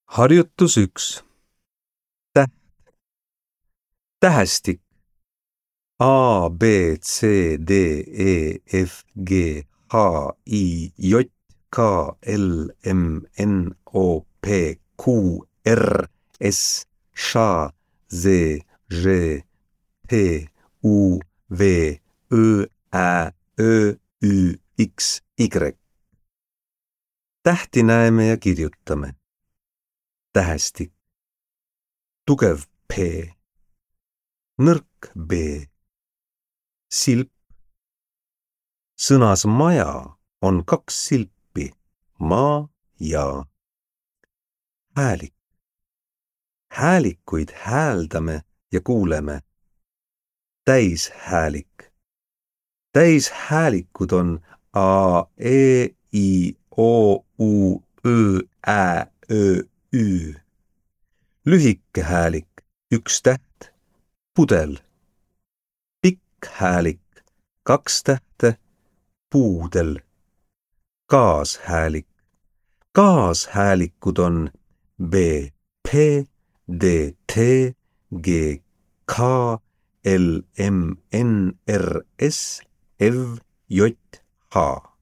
Harjutus 1. Täht. Tähestik. A, B, C, D, E, F, G, H, I, J, K, L, M, N, O, P, Q, R, S, Š, Z, Ž, T, U, V, Ö, Ä, Ö, Ü, X, Y. Tähti näeme ja kirjutame. Tähestik. Tugev P. Nõrk B. Silp. Sõnas maja on 2 silpi, ma ja. Häälik. Häälikuid hääldame ja kuuleme. Täishäälik. Täishäälikud on A, E, I, O, U, Ö, Ä, Ö, Ü. Lühike häälik, 1 täht, pudel. Pikk häälik, 2 tähte, puudel. Kaashäälik. Kaashäälikud on B, P, D, T, G, K, L, M, N, R, S, F, J, H.